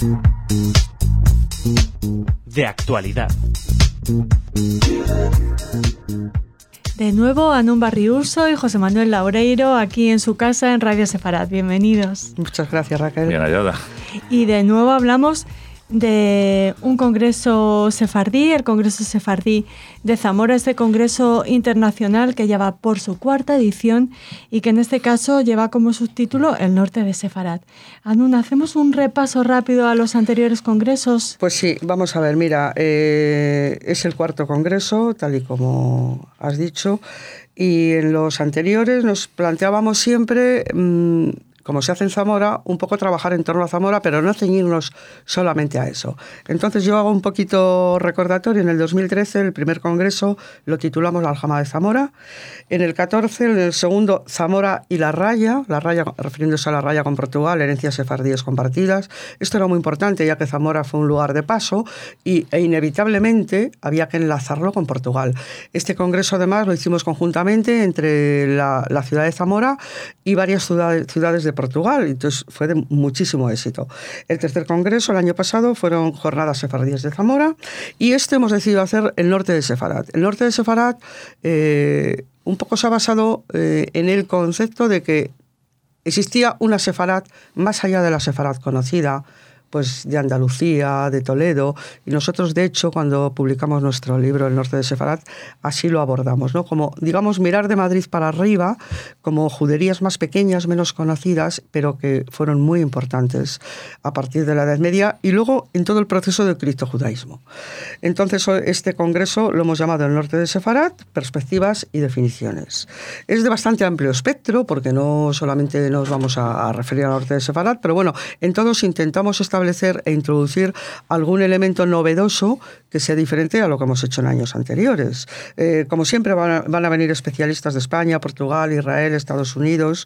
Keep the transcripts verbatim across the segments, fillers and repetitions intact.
De actualidad. De nuevo, Anún Barriuso y José Manuel Laureiro aquí en su casa en Radio Sefarad. Bienvenidos. Muchas gracias, Raquel. Bien hallada. Y de nuevo hablamos de un congreso sefardí, el Congreso Sefardí de Zamora, este congreso internacional que ya va por su cuarta edición y que en este caso lleva como subtítulo El Norte de Sefarad. Anún, ¿hacemos un repaso rápido a los anteriores congresos? Pues sí, vamos a ver, mira, eh, es el cuarto congreso, tal y como has dicho, y en los anteriores nos planteábamos siempre... Mmm, como se hace en Zamora, un poco trabajar en torno a Zamora, pero no ceñirnos solamente a eso. Entonces yo hago un poquito recordatorio. En el dos mil trece, el primer congreso, lo titulamos La Aljama de Zamora. En el catorce, en el segundo, Zamora y la Raya, la Raya refiriéndose a la Raya con Portugal, herencias sefardíes compartidas. Esto era muy importante, ya que Zamora fue un lugar de paso y, e inevitablemente había que enlazarlo con Portugal. Este congreso, además, lo hicimos conjuntamente entre la, la ciudad de Zamora y varias ciudades, ciudades de Portugal, entonces fue de muchísimo éxito. El tercer congreso, el año pasado, fueron jornadas sefardíes de Zamora, y este hemos decidido hacer el norte de Sefarad. El norte de Sefarad eh, un poco se ha basado eh, en el concepto de que existía una Sefarad más allá de la Sefarad conocida, pues de Andalucía, de Toledo, y nosotros, de hecho, cuando publicamos nuestro libro El Norte de Sefarad, así lo abordamos, ¿no? Como, digamos, mirar de Madrid para arriba, como juderías más pequeñas, menos conocidas, pero que fueron muy importantes a partir de la Edad Media, y luego en todo el proceso del criptojudaísmo. Entonces, este congreso lo hemos llamado El Norte de Sefarad, perspectivas y definiciones. Es de bastante amplio espectro, porque no solamente nos vamos a, a referir al Norte de Sefarad, pero bueno, en todos intentamos establecer e introducir algún elemento novedoso que sea diferente a lo que hemos hecho en años anteriores. Eh, como siempre van a, van a venir especialistas de España, Portugal, Israel, Estados Unidos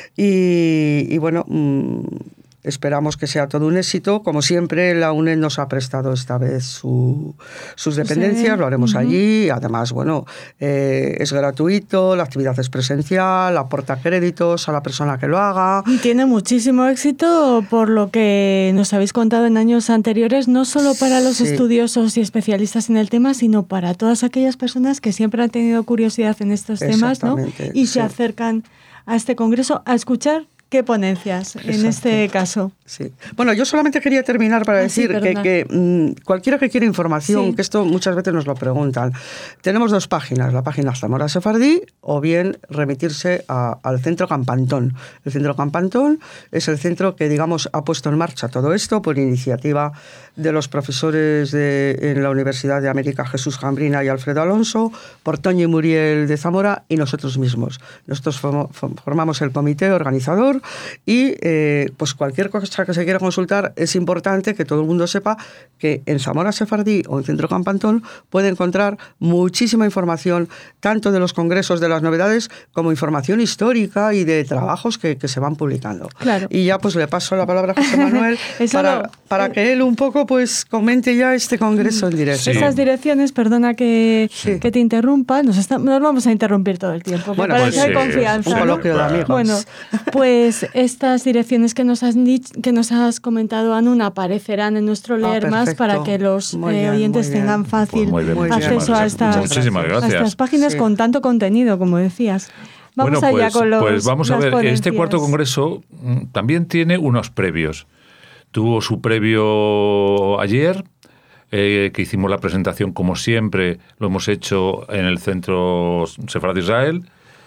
y, y bueno... Mmm, esperamos que sea todo un éxito. Como siempre, la UNED nos ha prestado esta vez su, sus dependencias, sí. Lo haremos uh-huh. allí. Además, bueno, eh, es gratuito, la actividad es presencial, aporta créditos a la persona que lo haga. Y tiene muchísimo éxito por lo que nos habéis contado en años anteriores, no solo para los sí. estudiosos y especialistas en el tema, sino para todas aquellas personas que siempre han tenido curiosidad en estos temas, ¿no? Y sí. se acercan a este congreso a escuchar ¿qué ponencias en Exacto. este caso? Sí. Bueno, yo solamente quería terminar para ah, decir sí, que, que mmm, cualquiera que quiera información, sí. que esto muchas veces nos lo preguntan, tenemos dos páginas, la página Zamora Sefardí o bien remitirse a, al Centro Campantón. El Centro Campantón es el centro que, digamos, ha puesto en marcha todo esto por iniciativa de los profesores de, en la Universidad de América, Jesús Jambrina y Alfredo Alonso, por Toño y Muriel de Zamora y nosotros mismos. Nosotros formamos el comité organizador y eh, pues cualquier cosa que se quiera consultar es importante que todo el mundo sepa que en Zamora Sefardí o en Centro Campantón puede encontrar muchísima información tanto de los congresos, de las novedades, como información histórica y de trabajos que, que se van publicando. Claro. Y ya pues le paso la palabra a José Manuel para, lo, para que él un poco pues comente ya este congreso en directo. Sí. Esas direcciones, perdona que, sí. que te interrumpa, nos, está, nos vamos a interrumpir todo el tiempo. Bueno, para pues que hay sí, confianza. Un coloquio, ¿no? de amigos. Bueno, pues estas direcciones que nos has dicho, que nos has comentado, Anún, aparecerán en nuestro Leer ah, Más para que los muy eh, bien, oyentes tengan fácil pues muy bien, acceso a estas, a estas páginas sí. con tanto contenido, como decías. Vamos bueno, allá pues, con los pues vamos a ver, ponencias. Este cuarto congreso también tiene unos previos. Tuvo su previo ayer, eh, que hicimos la presentación como siempre, lo hemos hecho en el Centro Sefarad de Israel.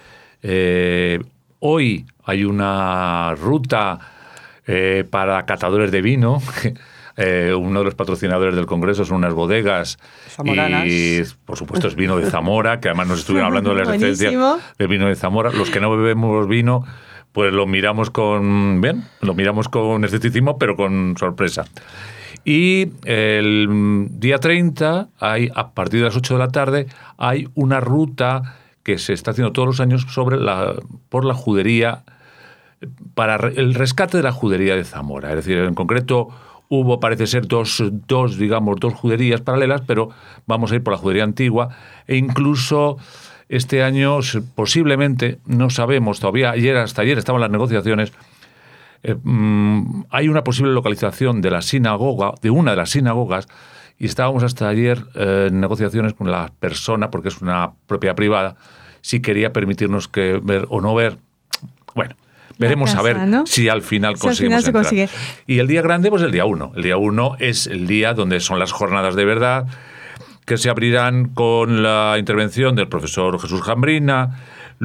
Eh, hoy hay una ruta eh, para catadores de vino. Eh, uno de los patrocinadores del Congreso son unas bodegas zamoranas. Y, por supuesto, es vino de Zamora, que además nos estuvieron hablando de la esencia del vino de Zamora. Los que no bebemos vino, pues lo miramos con, bien, lo miramos con escepticismo, pero con sorpresa. Y el día treinta, hay, a partir de las ocho de la tarde, hay una ruta que se está haciendo todos los años sobre la, por la judería, para el rescate de la judería de Zamora. Es decir, en concreto hubo, parece ser, dos, dos, digamos, dos juderías paralelas, pero vamos a ir por la judería antigua e incluso este año, posiblemente, no sabemos todavía, ayer hasta ayer estaban las negociaciones, eh, mmm, hay una posible localización de la sinagoga, de una de las sinagogas, y estábamos hasta ayer eh, en negociaciones con la persona, porque es una propiedad privada, si quería permitirnos que ver o no ver. Bueno, veremos casa, a ver, ¿no?, si al final si conseguimos al final se entrar. Consigue. Y el día grande, pues el día uno. El día uno es el día donde son las jornadas de verdad, que se abrirán con la intervención del profesor Jesús Jambrina.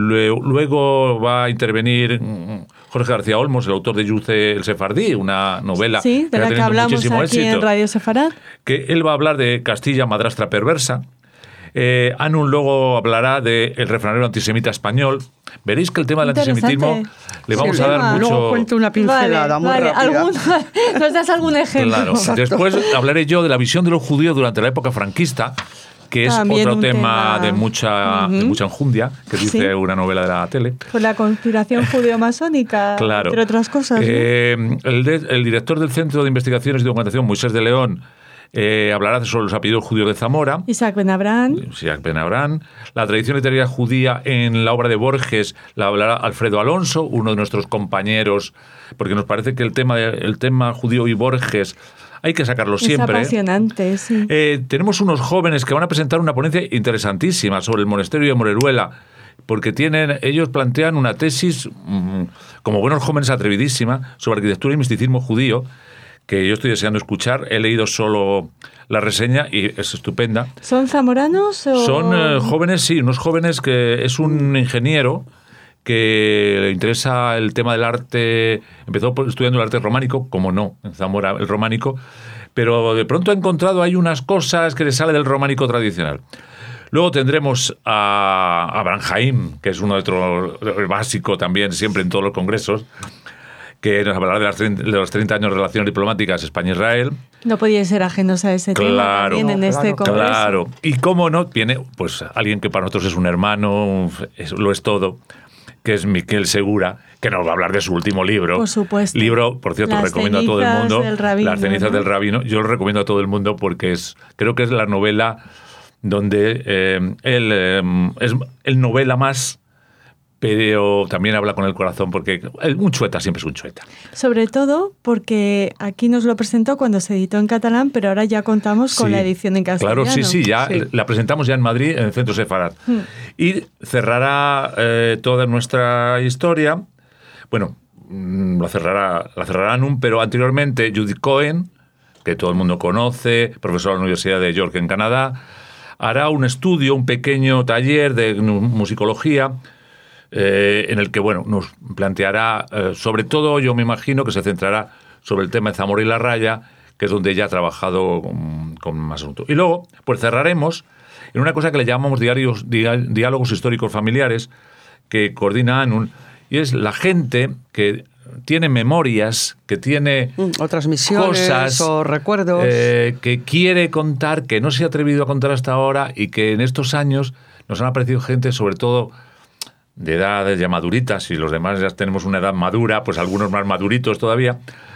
Luego va a intervenir Jorge García Olmos, el autor de Yuce el Sefardí, una novela sí, de la que, que hablamos aquí éxito, en Radio Sefarad. Que él va a hablar de Castilla, madrastra perversa. Eh, Anun luego hablará de El refranero antisemita español. Veréis que el tema del antisemitismo le vamos sí, a dar tema. mucho... Luego cuento una pincelada vale, muy vale. rápida. ¿Algún, ¿Nos das algún ejemplo? Claro. Después hablaré yo de la visión de los judíos durante la época franquista, que es También otro tema, tema de mucha, uh-huh. de mucha enjundia, que dice sí. una novela de la tele. Pues la conspiración judío-masónica, claro. entre otras cosas. Eh, ¿no? el, de, el director del Centro de Investigaciones y Documentación, Moisés de León, eh, hablará sobre los apellidos judíos de Zamora. Isaac Ben-Abraham. Isaac Ben-Abraham. La tradición literaria judía en la obra de Borges la hablará Alfredo Alonso, uno de nuestros compañeros, porque nos parece que el tema, de, el tema judío y Borges... hay que sacarlo siempre. Es apasionante, sí. Eh, tenemos unos jóvenes que van a presentar una ponencia interesantísima sobre el monasterio de Moreruela, porque tienen, ellos plantean una tesis, mmm, como buenos jóvenes, atrevidísima, sobre arquitectura y misticismo judío, que yo estoy deseando escuchar. He leído solo la reseña y es estupenda. ¿Son zamoranos o...? Son eh, jóvenes, sí, unos jóvenes que es un ingeniero que le interesa el tema del arte, empezó estudiando el arte románico, como no, en Zamora el románico, pero de pronto ha encontrado ahí unas cosas que le sale del románico tradicional. Luego tendremos a Abraham Jaim, que es uno de otros, básico también, siempre en todos los congresos, que nos hablará de, las treinta, de los treinta años de relaciones diplomáticas España-Israel. No podían ser ajenos a ese claro, tema también en claro, este congreso. Claro, y cómo no, viene pues alguien que para nosotros es un hermano, es, lo es todo, que es Miquel Segura, que nos va a hablar de su último libro. Por supuesto. Libro, por cierto, Las recomiendo a todo el mundo. Del rabino, Las cenizas ¿no? del rabino. Yo lo recomiendo a todo el mundo porque es, creo que es la novela donde eh, él eh, es el novela más, pero también habla con el corazón, porque un chueta siempre es un chueta. Sobre todo porque aquí nos lo presentó cuando se editó en catalán, pero ahora ya contamos con sí, la edición en castellano. Claro, sí, sí, ya sí. la presentamos ya en Madrid, en el Centro Sefarad. Hmm. Y cerrará eh, toda nuestra historia, bueno, la cerrará, la cerrará Anun, pero anteriormente Judith Cohen, que todo el mundo conoce, profesora de la Universidad de York en Canadá, hará un estudio, un pequeño taller de musicología, Eh, en el que bueno nos planteará, eh, sobre todo yo me imagino que se centrará sobre el tema de Zamora y la Raya, que es donde ella ha trabajado con, con más asuntos. Y luego pues cerraremos en una cosa que le llamamos diarios, di- diálogos históricos familiares, que coordina Anun, y es la gente que tiene memorias, que tiene otras misiones cosas, o recuerdos, eh, que quiere contar, que no se ha atrevido a contar hasta ahora, y que en estos años nos han aparecido gente, sobre todo de edades ya maduritas, y los demás ya tenemos una edad madura, pues algunos más maduritos todavía,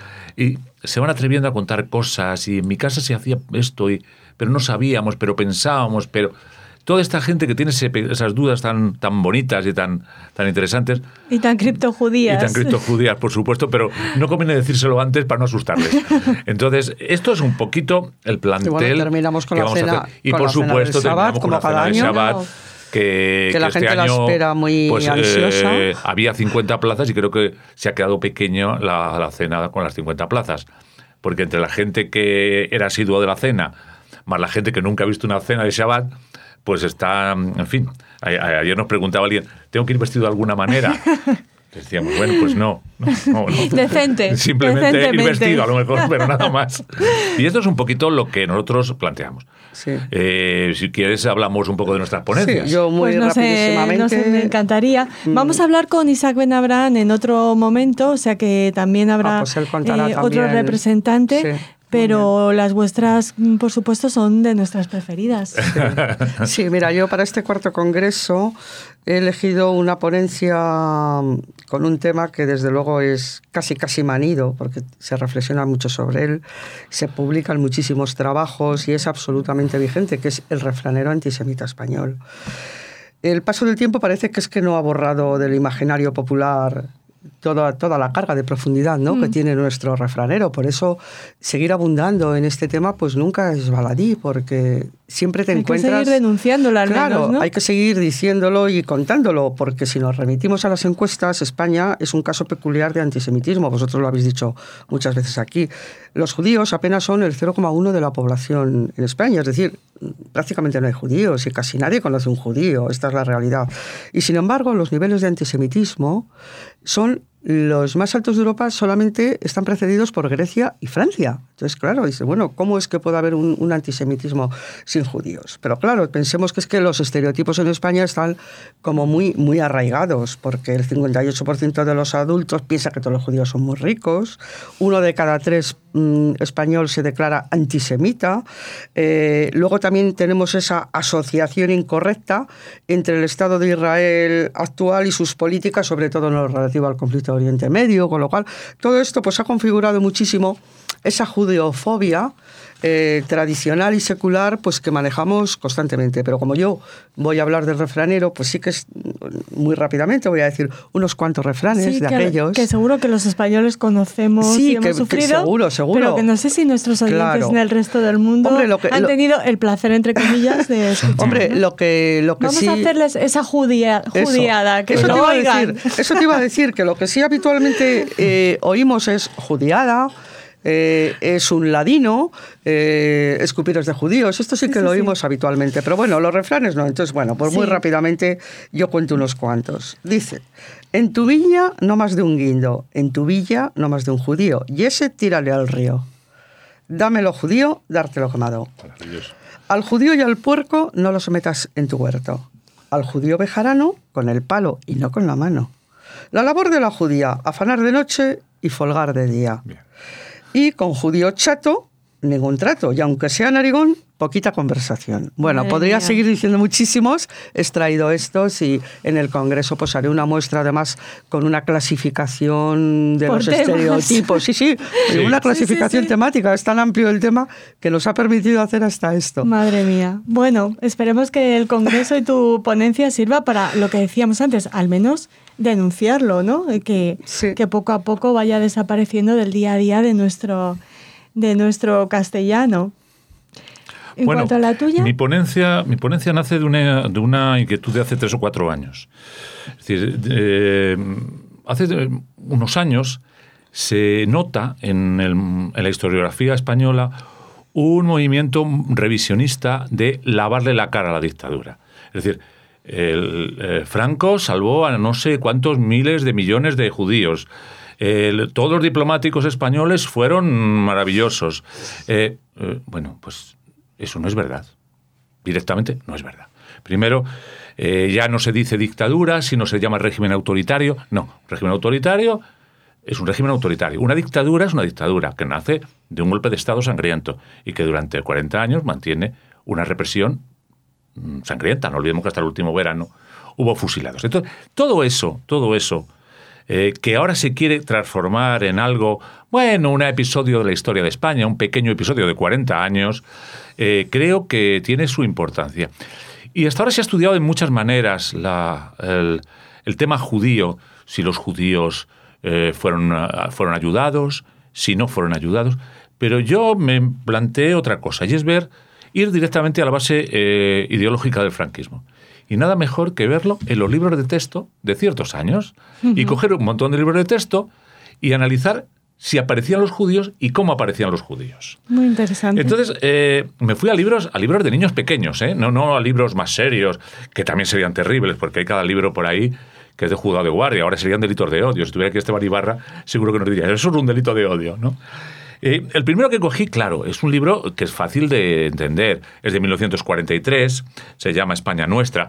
y se van atreviendo a contar cosas, y en mi casa se hacía esto, y, pero no sabíamos, pero pensábamos, pero toda esta gente que tiene ese, esas dudas tan, tan bonitas y tan, tan interesantes. Y tan criptojudías. Y tan criptojudías, por supuesto, pero no conviene decírselo antes para no asustarles. Entonces, esto es un poquito el plantel. Y bueno, terminamos con que la vamos cena, a hacer. Y con por la supuesto, cena terminamos con la cena de Shabbat. No. Que, que la que gente este la año, espera muy pues, ansiosa. Eh, había cincuenta plazas y creo que se ha quedado pequeño la, la cena con las cincuenta plazas. Porque entre la gente que era asidua de la cena, más la gente que nunca ha visto una cena de Shabbat, pues está, en fin. A, a, ayer nos preguntaba alguien, ¿tengo que ir vestido de alguna manera? Decíamos, bueno, pues no. no, no, no. Decente. Simplemente ir vestido, a lo mejor, pero nada más. Y esto es un poquito lo que nosotros planteamos. Sí. Eh, si quieres, hablamos un poco de nuestras ponencias. Sí, yo muy pues no rapidísimamente. Sé, no sé, me encantaría. Mm. Vamos a hablar con Isaac Ben-Abraham en otro momento, o sea que también habrá ah, pues él eh, también. otro representante. Sí. Pero las vuestras, por supuesto, son de nuestras preferidas. Sí. Sí, mira, yo para este cuarto congreso he elegido una ponencia con un tema que desde luego es casi casi manido, porque se reflexiona mucho sobre él, se publican muchísimos trabajos y es absolutamente vigente, que es el refranero antisemita español. El paso del tiempo parece que es que no ha borrado del imaginario popular toda, toda la carga de profundidad, ¿no? mm. que tiene nuestro refranero. Por eso seguir abundando en este tema pues nunca es baladí, porque siempre te hay encuentras... Hay que seguir denunciándolo al claro, menos, ¿no? hay que seguir diciéndolo y contándolo, porque si nos remitimos a las encuestas, España es un caso peculiar de antisemitismo. Vosotros lo habéis dicho muchas veces aquí. Los judíos apenas son el cero coma uno de la población en España, es decir, prácticamente no hay judíos y casi nadie conoce un judío. Esta es la realidad. Y sin embargo, los niveles de antisemitismo son los más altos de Europa, solamente están precedidos por Grecia y Francia. Entonces, claro, dice, bueno, ¿cómo es que puede haber un, un antisemitismo sin judíos? Pero claro, pensemos que es que los estereotipos en España están como muy, muy arraigados, porque el cincuenta y ocho por ciento de los adultos piensa que todos los judíos son muy ricos, uno de cada tres mmm, español se declara antisemita, eh, luego también tenemos esa asociación incorrecta entre el Estado de Israel actual y sus políticas, sobre todo en lo relativo al conflicto Oriente Medio, con lo cual todo esto pues ha configurado muchísimo esa judeofobia eh, tradicional y secular pues que manejamos constantemente. Pero como yo voy a hablar del refranero, pues sí que es muy rápidamente voy a decir unos cuantos refranes sí, de que, aquellos. que seguro que los españoles conocemos sí, y hemos que, sufrido, que seguro, seguro. Pero que no sé si nuestros oyentes claro. en el resto del mundo Hombre, lo que, han lo, tenido el placer, entre comillas, de escuchar. Hombre, ¿no? lo que, lo que Vamos sí... a hacerles esa judia, judiada, eso, que eso lo te iba oigan. A decir, eso te iba a decir, que lo que sí habitualmente eh, oímos es judiada, Eh, es un ladino, eh, escupiros de judíos. Esto sí que sí, lo oímos sí. habitualmente. Pero bueno, los refranes no. Entonces, bueno, pues sí. muy rápidamente yo cuento unos cuantos. Dice, en tu viña no más de un guindo, en tu villa no más de un judío. Y ese tírale al río. Dámelo judío, dártelo quemado. Al judío y al puerco no los metas en tu huerto. Al judío bejarano con el palo y no con la mano. La labor de la judía, afanar de noche y folgar de día. Bien. Y con judío chato, ningún trato. Y aunque sea narigón, poquita conversación. Bueno, Madre podría mía. seguir diciendo muchísimos. He extraído estos y en el Congreso pues haré una muestra además con una clasificación de Por los temas. estereotipos. Sí, sí, sí. una clasificación sí, sí, sí. temática. Es tan amplio el tema que nos ha permitido hacer hasta esto. Madre mía. Bueno, esperemos que el Congreso y tu ponencia sirva para lo que decíamos antes, al menos denunciarlo, ¿no? Que, sí. que poco a poco vaya desapareciendo del día a día de nuestro, de nuestro castellano. En bueno, cuanto a la tuya. Mi ponencia, mi ponencia nace de una, de una inquietud de hace tres o cuatro años. Es decir, eh, hace unos años se nota en, el, en la historiografía española un movimiento revisionista de lavarle la cara a la dictadura. Es decir, el, eh, Franco salvó a no sé cuántos miles de millones de judíos. El, todos los diplomáticos españoles fueron maravillosos. Eh, eh, bueno, pues eso no es verdad. Directamente no es verdad. Primero, eh, ya no se dice dictadura, sino se llama régimen autoritario. No, régimen autoritario es un régimen autoritario. Una dictadura es una dictadura que nace de un golpe de Estado sangriento y que durante cuarenta años mantiene una represión sangrienta. No olvidemos que hasta el último verano hubo fusilados. Entonces, todo eso, todo eso, eh, que ahora se quiere transformar en algo, bueno, un episodio de la historia de España, un pequeño episodio de cuarenta años, eh, creo que tiene su importancia. Y hasta ahora se ha estudiado de muchas maneras la, el, el tema judío, si los judíos eh, fueron, fueron ayudados, si no fueron ayudados, pero yo me planteé otra cosa, y es ver ir directamente a la base eh, ideológica del franquismo. Y nada mejor que verlo en los libros de texto de ciertos años uh-huh. y coger un montón de libros de texto y analizar si aparecían los judíos y cómo aparecían los judíos. Muy interesante. Entonces, eh, me fui a libros, a libros de niños pequeños, ¿eh? no, no a libros más serios, que también serían terribles, porque hay cada libro por ahí que es de juzgado de guardia, ahora serían delitos de odio. Si tuviera aquí Esteban Ibarra, seguro que nos diría, eso es un delito de odio, ¿no? Eh, el primero que cogí, claro, es un libro que es fácil de entender. Es de mil novecientos cuarenta y tres, se llama España Nuestra.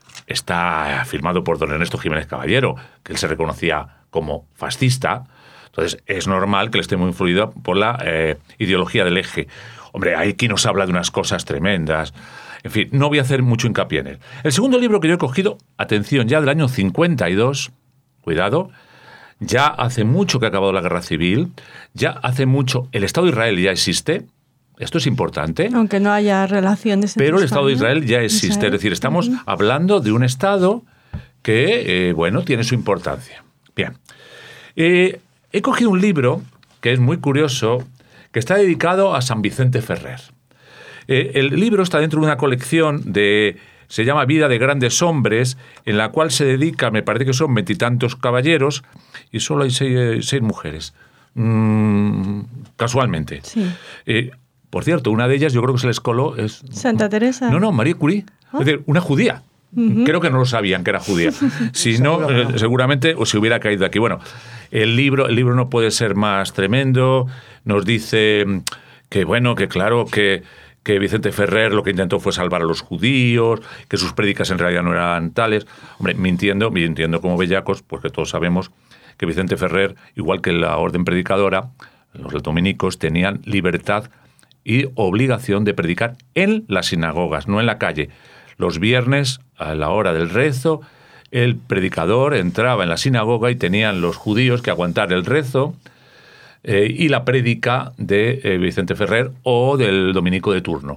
Está firmado por don Ernesto Jiménez Caballero, que él se reconocía como fascista. Entonces, es normal que él esté muy influido por la eh, ideología del eje. Hombre, hay quien nos habla de unas cosas tremendas. En fin, no voy a hacer mucho hincapié en él. El segundo libro que yo he cogido, atención, ya del año cincuenta y dos, cuidado, ya hace mucho que ha acabado la guerra civil, ya hace mucho, el Estado de Israel ya existe, esto es importante. Aunque no haya relaciones. Pero el Estado de Israel ya existe, Israel. Es decir, estamos uh-huh. hablando de un Estado que, eh, bueno, tiene su importancia. Bien, Eh, he cogido un libro que es muy curioso, que está dedicado a San Vicente Ferrer. Eh, el libro está dentro de una colección de... Se llama Vida de grandes hombres, en la cual se dedica, me parece que son veintitantos caballeros, y solo hay seis, seis mujeres. Mm, casualmente. Sí. Eh, por cierto, una de ellas yo creo que se les coló... Es, Santa Teresa. No, no, Marie Curie. ¿Ah? Es decir, una judía. Uh-huh. Creo que no lo sabían que era judía. Si no, eh, seguramente o se hubiera caído aquí. Bueno, el libro, el libro no puede ser más tremendo. Nos dice que, bueno, que claro, que, que Vicente Ferrer lo que intentó fue salvar a los judíos, que sus prédicas en realidad no eran tales. Hombre, mintiendo, mintiendo como bellacos, porque todos sabemos que Vicente Ferrer, igual que la orden predicadora, los dominicos tenían libertad y obligación de predicar en las sinagogas, no en la calle. Los viernes, a la hora del rezo, el predicador entraba en la sinagoga y tenían los judíos que aguantar el rezo eh, y la prédica de eh, Vicente Ferrer o del dominico de turno.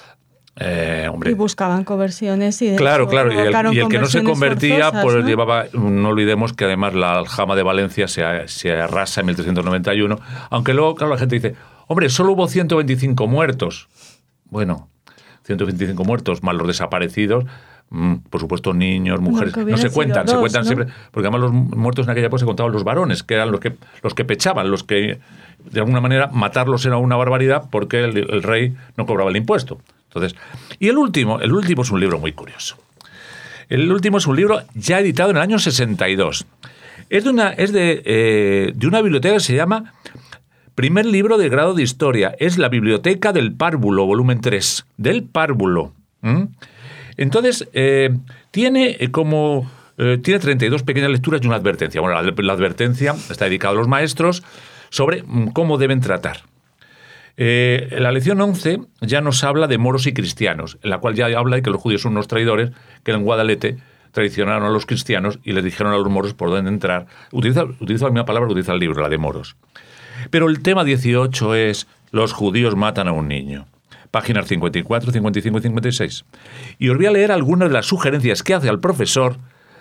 Eh, hombre. Y buscaban conversiones y de claro, hecho, claro, y el, y el que no se convertía, forzosas, pues ¿no? llevaba, no olvidemos que además la aljama de Valencia se, se arrasa en mil trescientos noventa y uno, aunque luego, claro, la gente dice, hombre, solo hubo ciento veinticinco muertos. Bueno, ciento veinticinco muertos más los desaparecidos, mm, por supuesto niños, mujeres, no, no se cuentan, dos, se cuentan ¿no? siempre, porque además los muertos en aquella época se contaban los varones, que eran los que, los que pechaban, los que de alguna manera matarlos era una barbaridad porque el, el rey no cobraba el impuesto. Entonces, y el último, el último es un libro muy curioso. El último es un libro ya editado en el año sesenta y dos. Es de una, es de, eh, de una biblioteca que se llama Primer Libro de Grado de Historia. Es la Biblioteca del Párvulo, volumen tres. Del Párvulo. ¿Mm? Entonces, eh, tiene como... Eh, tiene treinta y dos pequeñas lecturas y una advertencia. Bueno, la, la advertencia está dedicada a los maestros sobre cómo deben tratar. Eh, la lección once ya nos habla de moros y cristianos, en la cual ya habla de que los judíos son unos traidores que en Guadalete traicionaron a los cristianos y les dijeron a los moros por dónde entrar. Utiliza, utiliza la misma palabra que utiliza el libro, la de moros. Pero el tema dieciocho es los judíos matan a un niño. Páginas cincuenta y cuatro, cincuenta y cinco y cincuenta y seis. Y os voy a leer algunas de las sugerencias que hace al profesor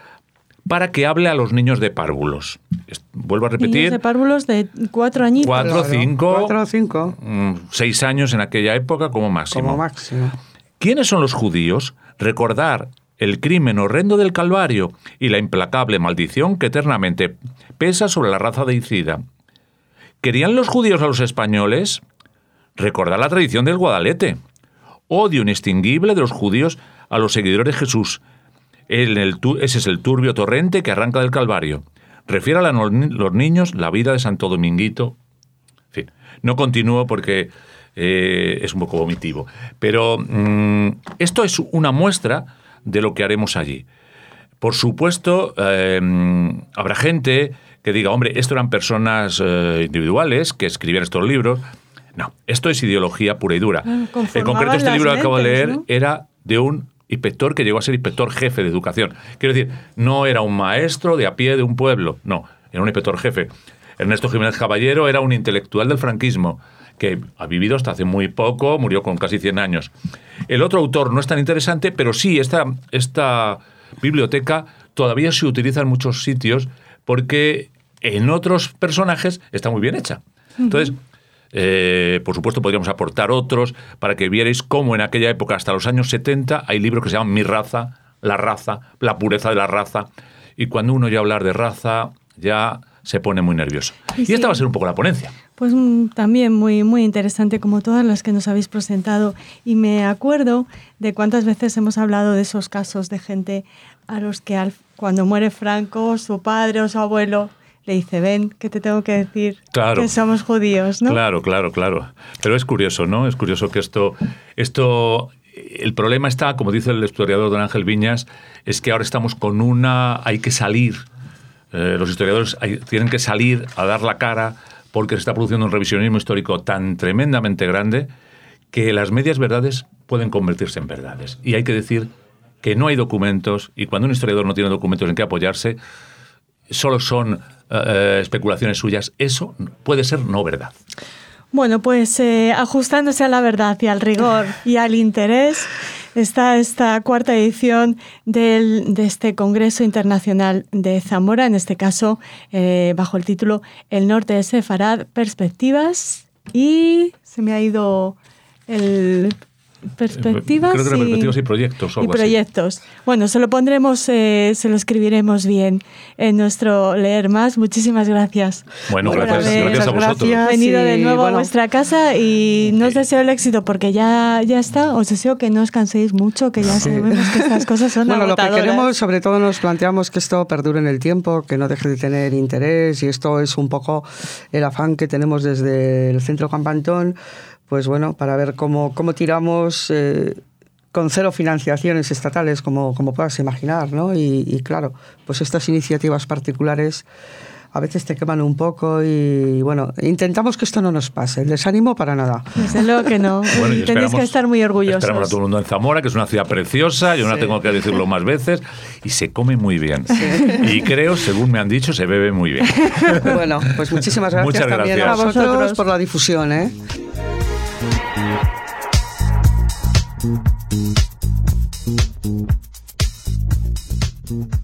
para que hable a los niños de párvulos. Vuelvo a repetir. Niños de párvulos de cuatro añitos. Cuatro, claro, cinco, cuatro o cinco. Seis años en aquella época como máximo. Como máximo. ¿Quiénes son los judíos? Recordar el crimen horrendo del Calvario y la implacable maldición que eternamente pesa sobre la raza deicida. ¿Querían los judíos a los españoles? Recordar la tradición del Guadalete. Odio inextinguible de los judíos a los seguidores de Jesús. El, el, ese es el turbio torrente que arranca del Calvario. Refiere a los niños la vida de Santo Dominguito. En fin, no continúo porque eh, es un poco vomitivo. Pero mmm, esto es una muestra de lo que haremos allí. Por supuesto, eh, habrá gente que diga, hombre, esto eran personas eh, individuales que escribían estos libros. No, esto es ideología pura y dura. En concreto, este libro que acabo de leer, ¿no? Era de un inspector que llegó a ser inspector jefe de educación. Quiero decir, no era un maestro de a pie de un pueblo, no, era un inspector jefe. Ernesto Jiménez Caballero era un intelectual del franquismo que ha vivido hasta hace muy poco, murió con casi cien años. El otro autor no es tan interesante, pero sí, esta, esta biblioteca todavía se utiliza en muchos sitios porque en otros personajes está muy bien hecha. Entonces, Eh, por supuesto, podríamos aportar otros para que vierais cómo en aquella época, hasta los años setenta, hay libros que se llaman Mi raza, La raza, La pureza de la raza. Y cuando uno ya hablar de raza, ya se pone muy nervioso. Y, y sí, esta va a ser un poco la ponencia. Pues mm, también muy, muy interesante, como todas las que nos habéis presentado. Y me acuerdo de cuántas veces hemos hablado de esos casos de gente a los que al, cuando muere Franco, su padre o su abuelo le dice, ven, que te tengo que decir claro, que somos judíos, ¿no? Claro, claro, claro. Pero es curioso, ¿no? Es curioso que esto, esto... El problema está, como dice el historiador don Ángel Viñas, es que ahora estamos con una... Hay que salir. Eh, los historiadores hay, tienen que salir a dar la cara porque se está produciendo un revisionismo histórico tan tremendamente grande que las medias verdades pueden convertirse en verdades. Y hay que decir que no hay documentos, y cuando un historiador no tiene documentos en que apoyarse, solo son eh, especulaciones suyas. Eso puede ser no verdad. Bueno, pues eh, ajustándose a la verdad y al rigor y al interés, está esta cuarta edición del, de este Congreso Internacional de Zamora, en este caso eh, bajo el título El Norte de Sefarad, Perspectivas y se me ha ido el... Perspectivas, Creo que era y, perspectivas y proyectos. O algo y proyectos. Así. Bueno, se lo pondremos, eh, se lo escribiremos bien en nuestro Leer Más. Muchísimas gracias. Bueno, gracias, gracias a vosotros. Gracias, venido de nuevo bueno. a vuestra casa y no os deseo el éxito porque ya, ya está. Os deseo que no os canséis mucho, que ya sí. sabemos que estas cosas son Bueno, agotadoras. Lo que queremos, sobre todo nos planteamos que esto perdure en el tiempo, que no deje de tener interés, y esto es un poco el afán que tenemos desde el Centro Campantón, pues bueno, para ver cómo, cómo tiramos eh, con cero financiaciones estatales, como, como puedas imaginar, ¿no? Y, y claro, pues estas iniciativas particulares a veces te queman un poco y bueno, intentamos que esto no nos pase. El desánimo para nada. Desde luego que no. Bueno, tenéis que estar muy orgullosos. Esperamos a todo el mundo en Zamora, que es una ciudad preciosa, yo sí. no tengo que decirlo más veces, y se come muy bien. Sí. Y creo, según me han dicho, se bebe muy bien. Bueno, pues muchísimas gracias, Muchas también gracias. a vosotros por la difusión, ¿eh? Thank you.